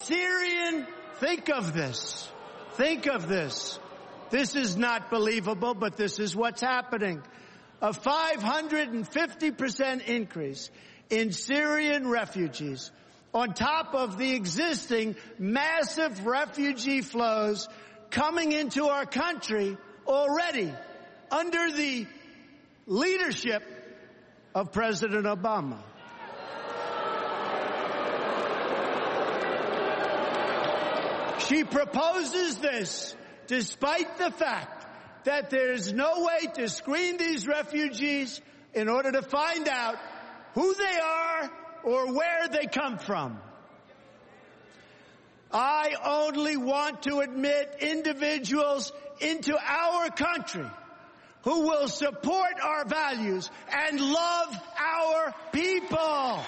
Syrian, think of this. Think of this. This is not believable, but this is what's happening. A 550% increase in Syrian refugees on top of the existing massive refugee flows coming into our country already under the leadership of President Obama. She proposes this despite the fact that there's no way to screen these refugees in order to find out who they are or where they come from. I only want to admit individuals into our country who will support our values and love our people.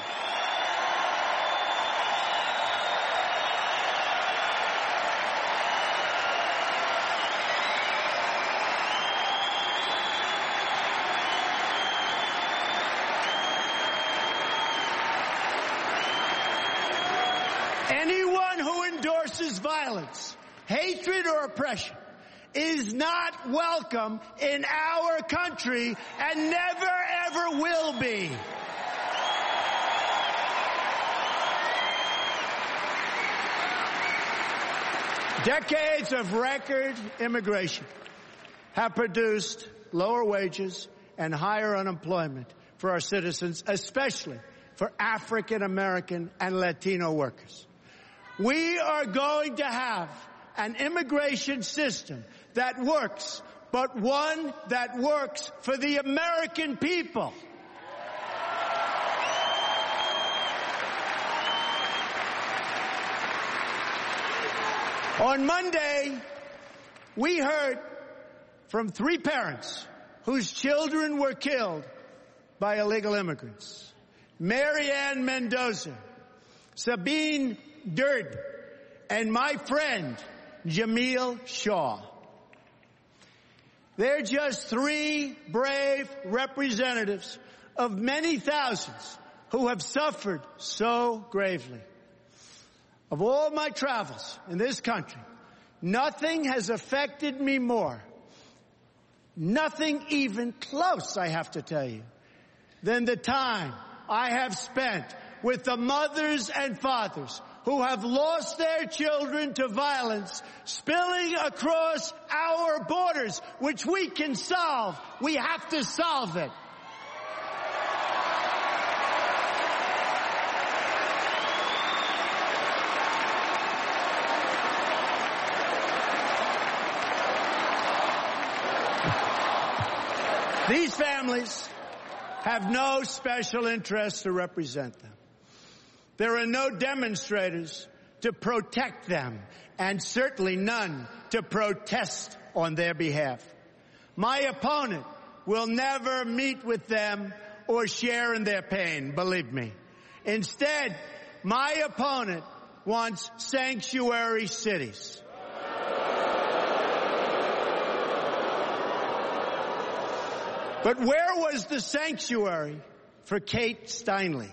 Anyone who endorses violence, hatred, or oppression is not welcome in our country and never, ever will be. Decades of record immigration have produced lower wages and higher unemployment for our citizens, especially for African American and Latino workers. We are going to have an immigration system that works, but one that works for the American people. On Monday, we heard from 3 parents whose children were killed by illegal immigrants. Marianne Mendoza, Sabine Durden, and my friend, Jamil Shaw. They're just 3 brave representatives of many thousands who have suffered so gravely. Of all my travels in this country, nothing has affected me more, nothing even close, I have to tell you, than the time I have spent with the mothers and fathers who have lost their children to violence spilling across our borders, which we can solve. We have to solve it. These families have no special interest to represent them. There are no demonstrators to protect them, and certainly none to protest on their behalf. My opponent will never meet with them or share in their pain, believe me. Instead, my opponent wants sanctuary cities. But where was the sanctuary for Kate Steinle?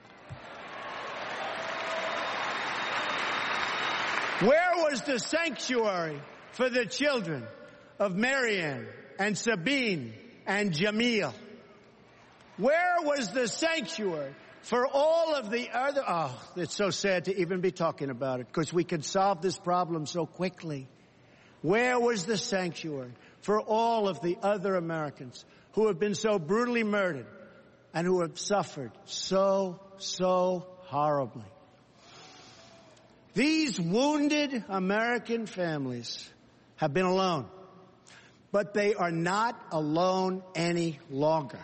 Where was the sanctuary for the children of Marianne and Sabine and Jamil? Where was the sanctuary for all of the other... Oh, it's so sad to even be talking about it because we could solve this problem so quickly. Where was the sanctuary for all of the other Americans who have been so brutally murdered and who have suffered so horribly? These wounded American families have been alone, but they are not alone any longer.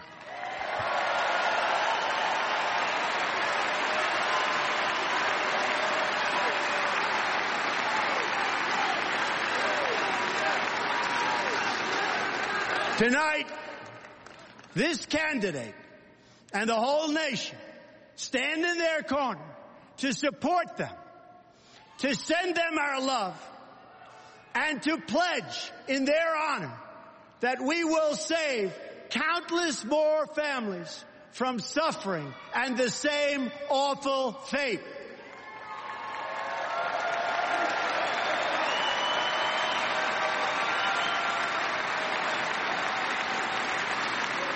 Tonight, this candidate and the whole nation stand in their corner to support them, to send them our love, and to pledge in their honor that we will save countless more families from suffering and the same awful fate.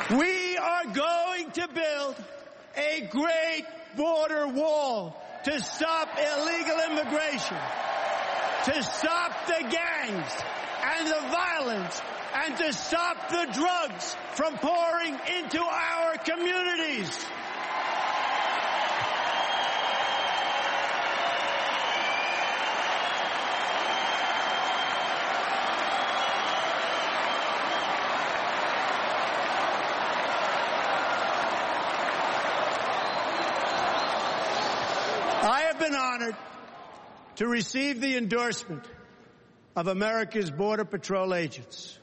We are going to build a great border wall to stop illegal immigration, to stop the gangs and the violence, and to stop the drugs from pouring into our communities. I have been honored to receive the endorsement of America's Border Patrol agents.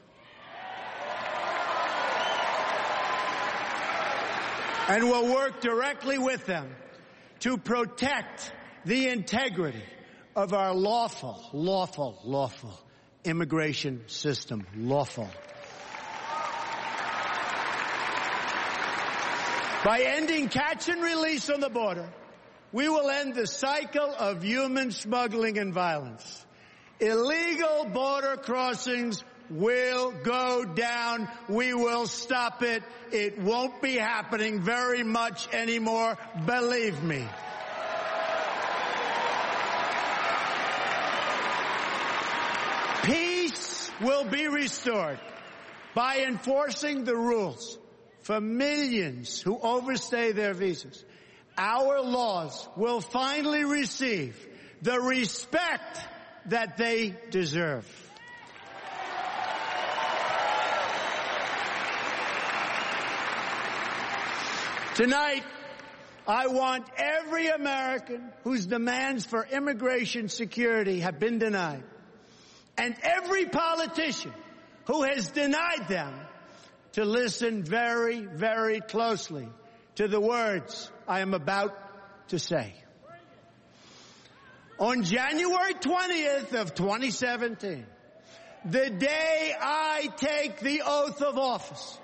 And will work directly with them to protect the integrity of our lawful immigration system. Lawful. By ending catch and release on the border, we will end the cycle of human smuggling and violence. Illegal border crossings will go down. We will stop it. It won't be happening very much anymore, believe me. Peace will be restored by enforcing the rules for millions who overstay their visas. Our laws will finally receive the respect that they deserve. Tonight, I want every American whose demands for immigration security have been denied, and every politician who has denied them, to listen very, very closely to the words I am about to say. On January 20th of 2017, the day I take the oath of office,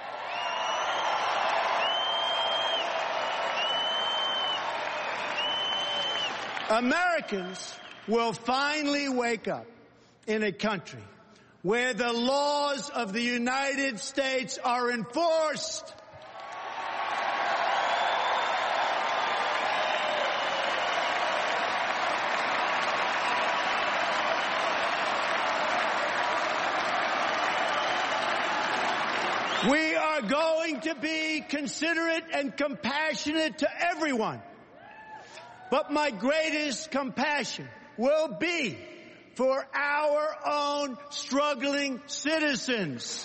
Americans will finally wake up in a country where the laws of the United States are enforced. We are going to be considerate and compassionate to everyone. But my greatest compassion will be for our own struggling citizens.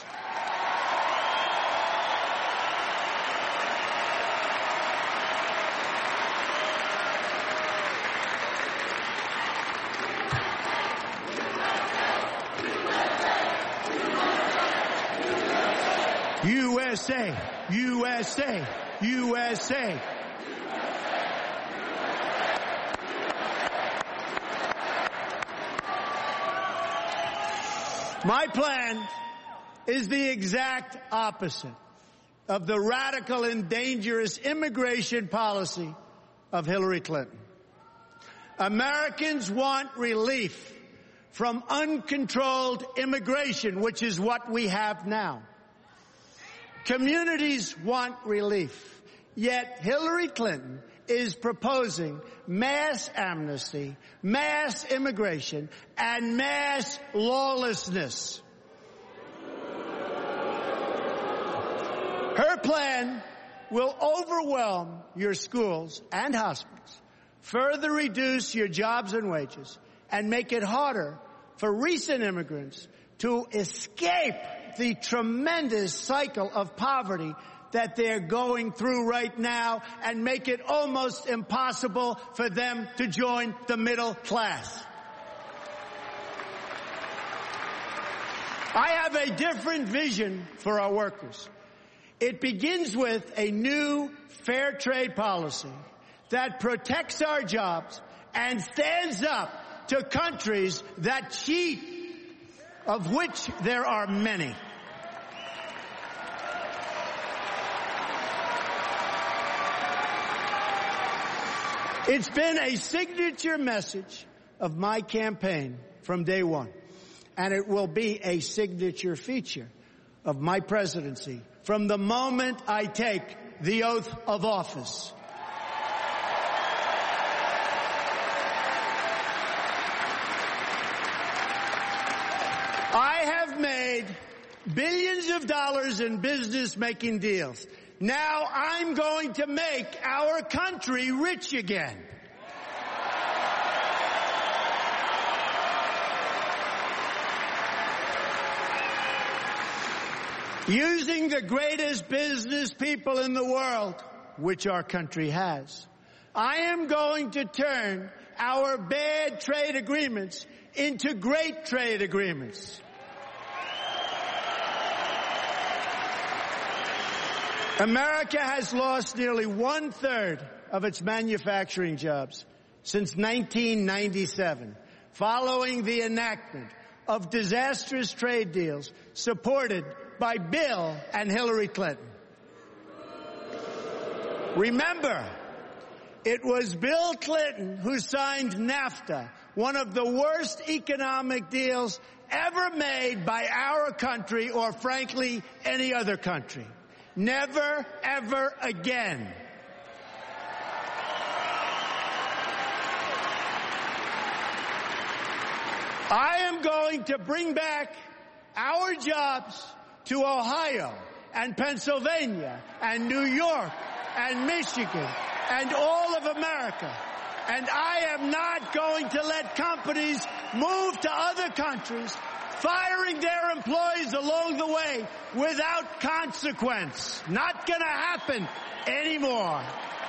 USA, USA, USA. My plan is the exact opposite of the radical and dangerous immigration policy of Hillary Clinton. Americans want relief from uncontrolled immigration, which is what we have now. Communities want relief, yet Hillary Clinton is proposing mass amnesty, mass immigration, and mass lawlessness. Her plan will overwhelm your schools and hospitals, further reduce your jobs and wages, and make it harder for recent immigrants to escape the tremendous cycle of poverty that they're going through right now, and make it almost impossible for them to join the middle class. I have a different vision for our workers. It begins with a new fair trade policy that protects our jobs and stands up to countries that cheat, of which there are many. It's been a signature message of my campaign from day one, and it will be a signature feature of my presidency from the moment I take the oath of office. I have made billions of dollars in business-making deals. Now I'm going to make our country rich again. Using the greatest business people in the world, which our country has, I am going to turn our bad trade agreements into great trade agreements. America has lost nearly 1/3 of its manufacturing jobs since 1997, following the enactment of disastrous trade deals supported by Bill and Hillary Clinton. Remember, it was Bill Clinton who signed NAFTA, one of the worst economic deals ever made by our country or, frankly, any other country. Never, ever again. I am going to bring back our jobs to Ohio and Pennsylvania and New York and Michigan and all of America. And I am not going to let companies move to other countries, firing their employees along the way without consequence. Not going to happen anymore.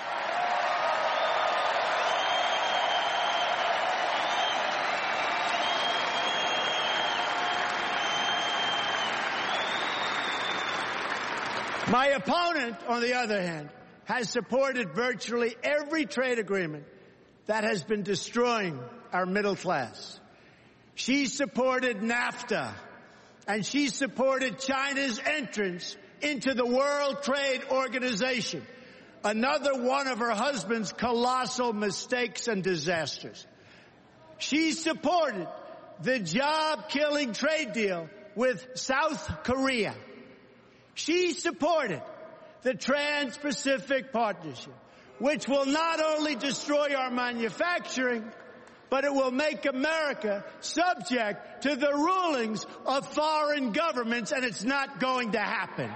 My opponent, on the other hand, has supported virtually every trade agreement that has been destroying our middle class. She supported NAFTA, and she supported China's entrance into the World Trade Organization, another one of her husband's colossal mistakes and disasters. She supported the job-killing trade deal with South Korea. She supported the Trans-Pacific Partnership, which will not only destroy our manufacturing, but it will make America subject to the rulings of foreign governments, and it's not going to happen.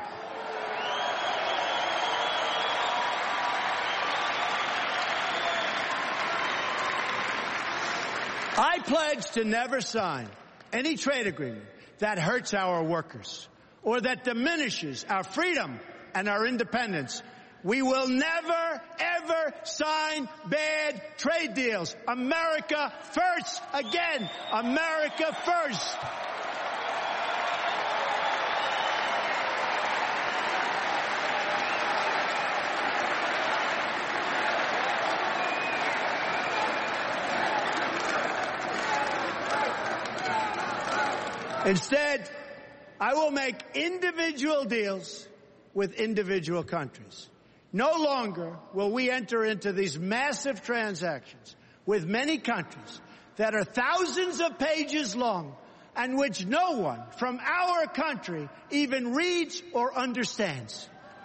I pledge to never sign any trade agreement that hurts our workers or that diminishes our freedom and our independence. We will never, ever sign bad trade deals. America first. Again, America first. Instead, I will make individual deals with individual countries. No longer will we enter into these massive transactions with many countries that are thousands of pages long and which no one from our country even reads or understands.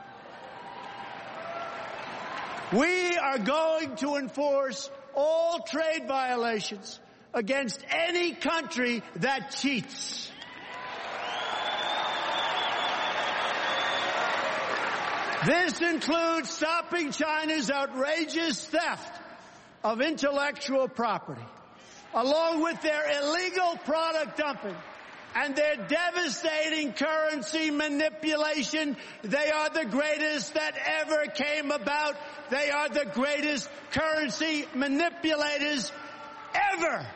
We are going to enforce all trade violations against any country that cheats. This includes stopping China's outrageous theft of intellectual property, along with their illegal product dumping and their devastating currency manipulation. They are the greatest that ever came about. They are the greatest currency manipulators ever.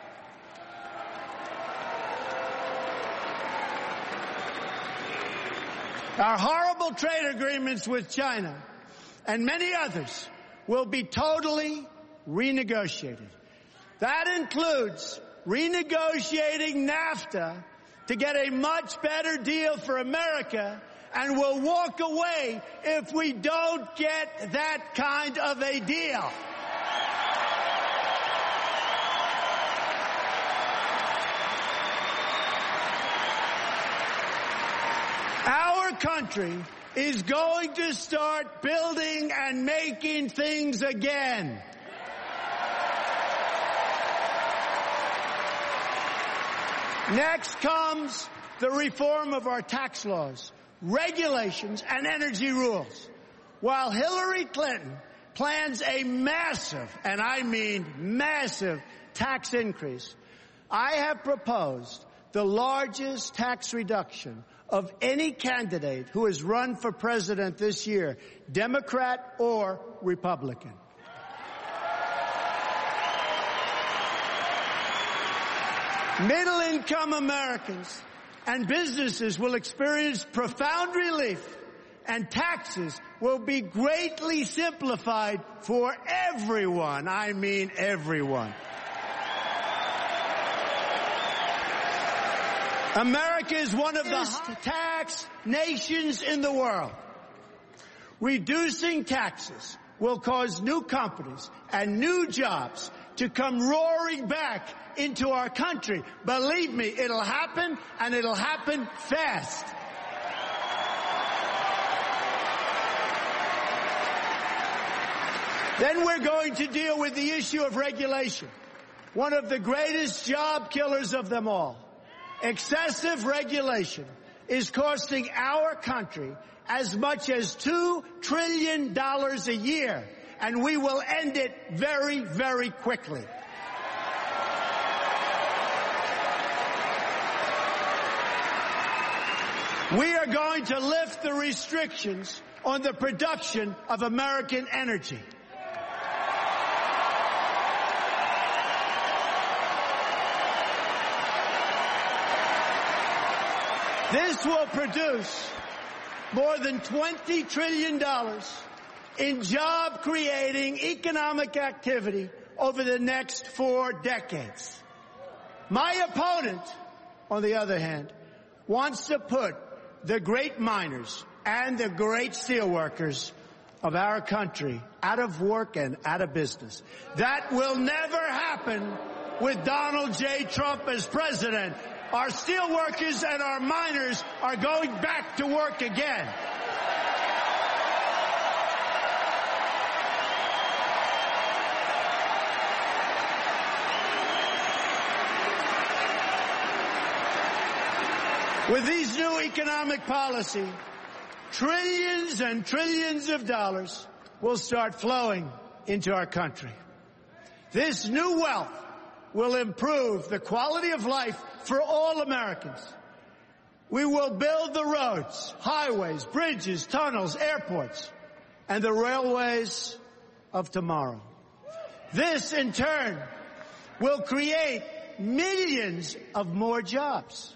Our horrible trade agreements with China and many others will be totally renegotiated. That includes renegotiating NAFTA to get a much better deal for America, and we'll walk away if we don't get that kind of a deal. Our country is going to start building and making things again. Next comes the reform of our tax laws, regulations, and energy rules. While Hillary Clinton plans a massive, and I mean massive, tax increase, I have proposed the largest tax reduction of any candidate who has run for president this year, Democrat or Republican. Middle-income Americans and businesses will experience profound relief, and taxes will be greatly simplified for everyone. I mean everyone. America is one of the highest tax nations in the world. Reducing taxes will cause new companies and new jobs to come roaring back into our country. Believe me, it'll happen, and it'll happen fast. Then we're going to deal with the issue of regulation, one of the greatest job killers of them all. Excessive regulation is costing our country as much as $2 trillion a year, and we will end it very, very quickly. We are going to lift the restrictions on the production of American energy. This will produce more than $20 trillion in job-creating economic activity over the next 4 decades. My opponent, on the other hand, wants to put the great miners and the great steelworkers of our country out of work and out of business. That will never happen with Donald J. Trump as president. Our steelworkers and our miners are going back to work again. With these new economic policy, trillions and trillions of dollars will start flowing into our country. This new wealth will improve the quality of life for all Americans. We will build the roads, highways, bridges, tunnels, airports, and the railways of tomorrow. This, in turn, will create millions of more jobs.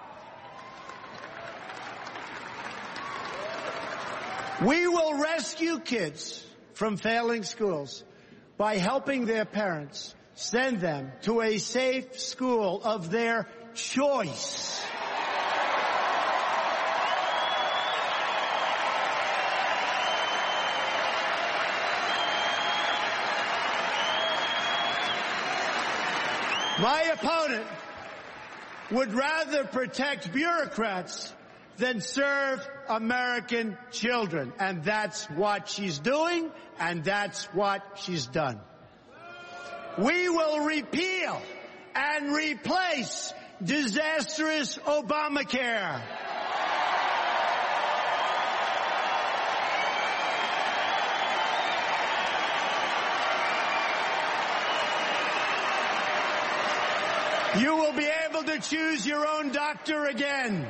We will rescue kids from failing schools by helping their parents send them to a safe school of their choice. My opponent would rather protect bureaucrats than serve American children. And that's what she's doing, and that's what she's done. We will repeal and replace disastrous Obamacare. You will be able to choose your own doctor again.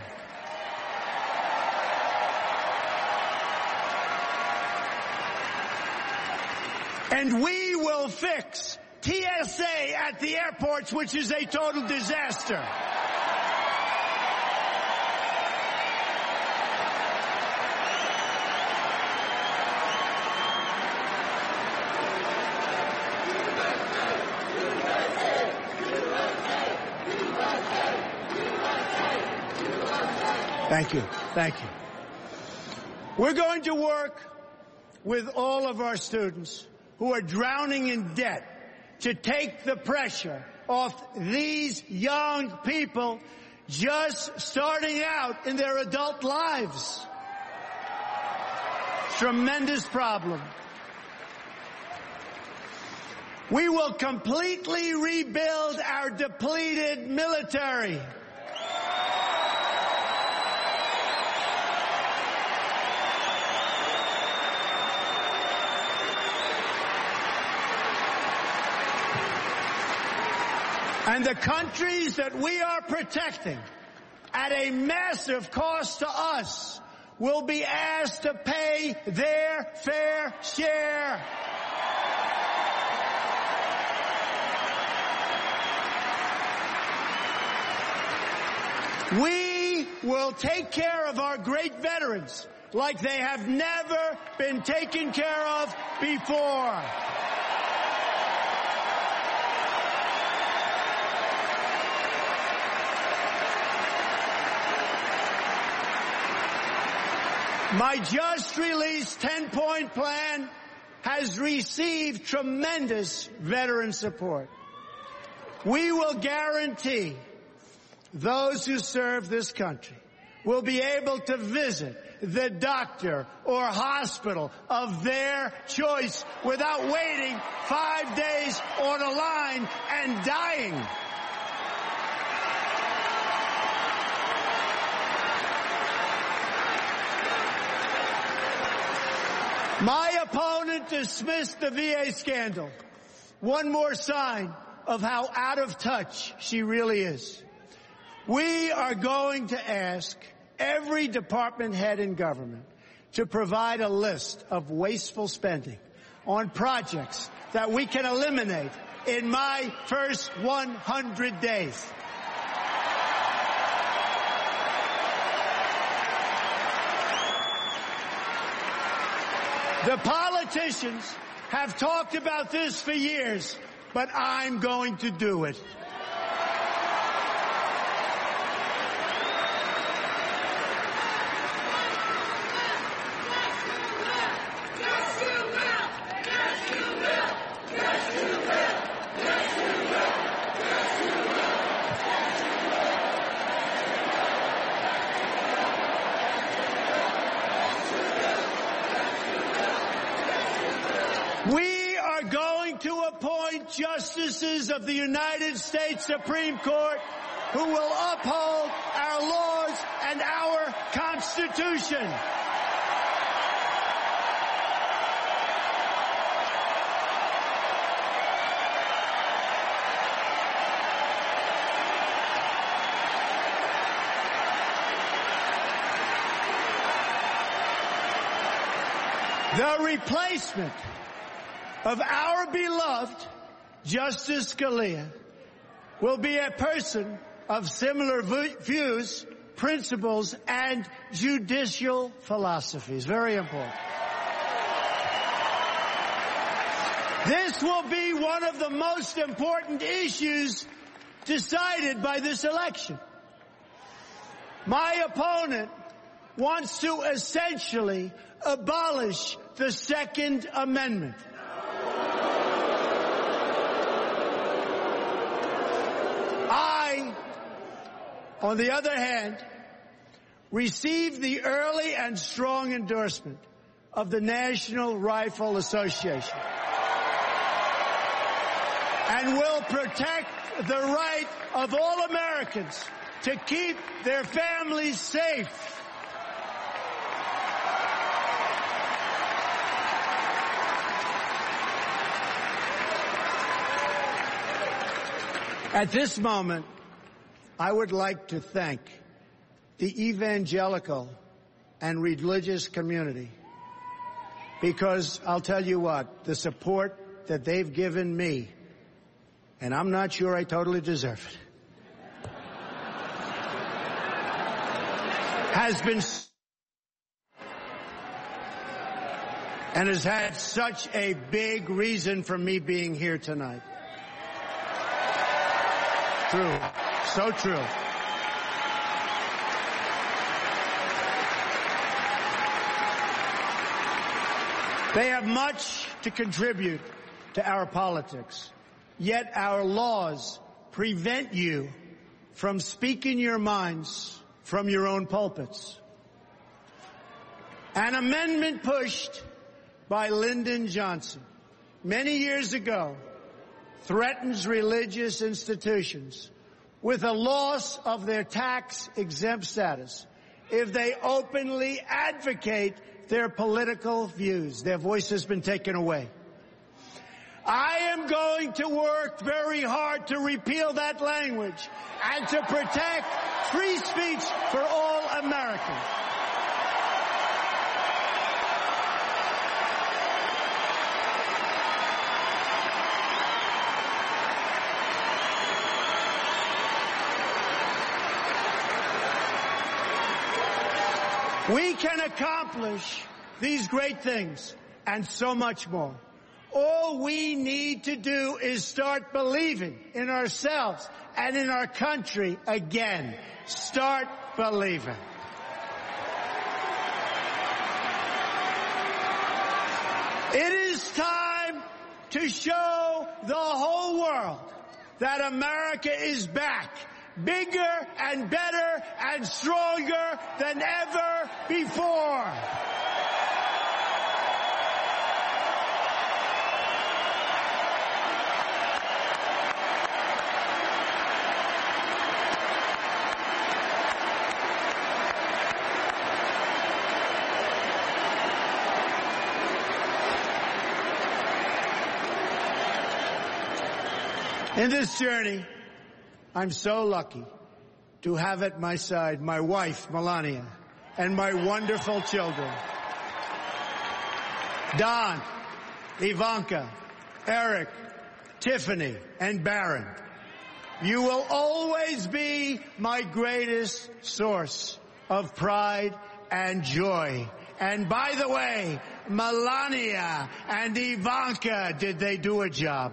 And we will fix TSA at the airports, which is a total disaster. Thank you. Thank you. We're going to work with all of our students who are drowning in debt to take the pressure off these young people just starting out in their adult lives. tremendous problem. We will completely rebuild our depleted military. And the countries that we are protecting at a massive cost to us will be asked to pay their fair share. We will take care of our great veterans like they have never been taken care of before. My just-released 10-point plan has received tremendous veteran support. We will guarantee those who serve this country will be able to visit the doctor or hospital of their choice without waiting 5 days on a line and dying. My opponent dismissed the VA scandal. One more sign of how out of touch she really is. We are going to ask every department head in government to provide a list of wasteful spending on projects that we can eliminate in my first 100 days. The politicians have talked about this for years, but I'm going to do it. We are going to appoint justices of the United States Supreme Court who will uphold our laws and our Constitution. The replacement of our beloved Justice Scalia will be a person of similar views, principles, and judicial philosophies. Very important. This will be one of the most important issues decided by this election. My opponent wants to essentially abolish the Second Amendment. I, on the other hand, received the early and strong endorsement of the National Rifle Association and will protect the right of all Americans to keep their families safe. At this moment, I would like to thank the evangelical and religious community because I'll tell you what, the support that they've given me, and I'm not sure I totally deserve it, has been and has had such a big reason for me being here tonight. True. So true. They have much to contribute to our politics, yet our laws prevent you from speaking your minds from your own pulpits. An amendment pushed by Lyndon Johnson many years ago threatens religious institutions with a loss of their tax-exempt status if they openly advocate their political views. Their voice has been taken away. I am going to work very hard to repeal that language and to protect free speech for all Americans. We can accomplish these great things and so much more. All we need to do is start believing in ourselves and in our country again. Start believing. It is time to show the whole world that America is back, bigger and better and stronger than ever before. In this journey, I'm so lucky to have at my side my wife, Melania, and my wonderful children, Don, Ivanka, Eric, Tiffany, and Barron. You will always be my greatest source of pride and joy. And by the way, Melania and Ivanka, did they do a job?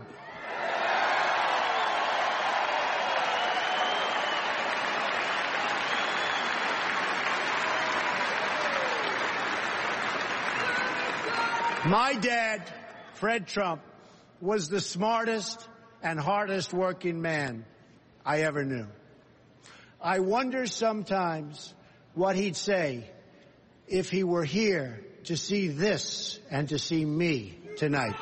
My dad, Fred Trump, was the smartest and hardest working man I ever knew. I wonder sometimes what he'd say if he were here to see this and to see me tonight.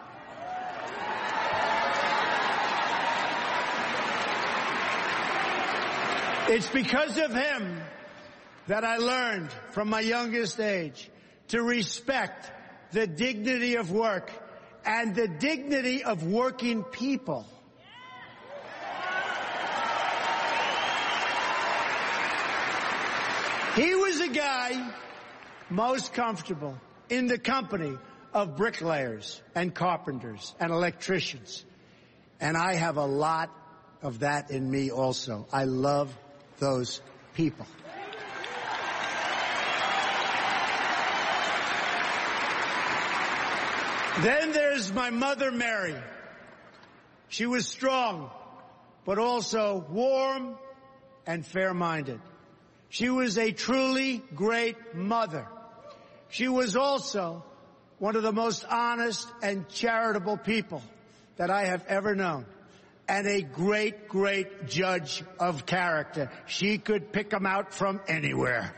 It's because of him that I learned from my youngest age to respect the dignity of work and the dignity of working people. He was a guy most comfortable in the company of bricklayers and carpenters and electricians. And I have a lot of that in me also. I love those people. Then there's my mother, Mary. She was strong, but also warm and fair-minded. She was a truly great mother. She was also one of the most honest and charitable people that I have ever known, and a great, great judge of character. She could pick them out from anywhere.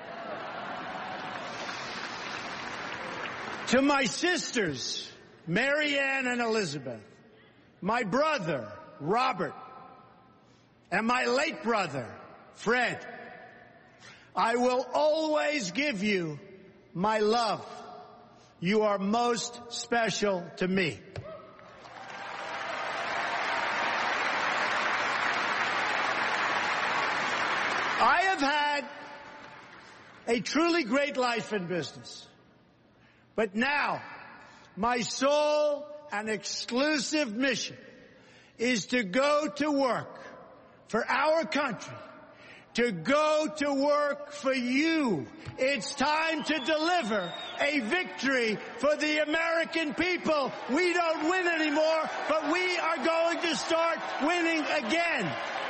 To my sisters, Mary Ann and Elizabeth, my brother, Robert, and my late brother, Fred, I will always give you my love. You are most special to me. I have had a truly great life in business. But now, my sole and exclusive mission is to go to work for our country, to go to work for you. It's time to deliver a victory for the American people. We don't win anymore, but we are going to start winning again.